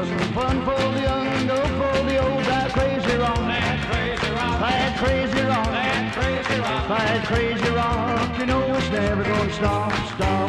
fun for the young, go for the old. That crazy rock, that crazy rock, that crazy rock, that crazy rock, that crazy rock. You know it's never gonna stop, stop.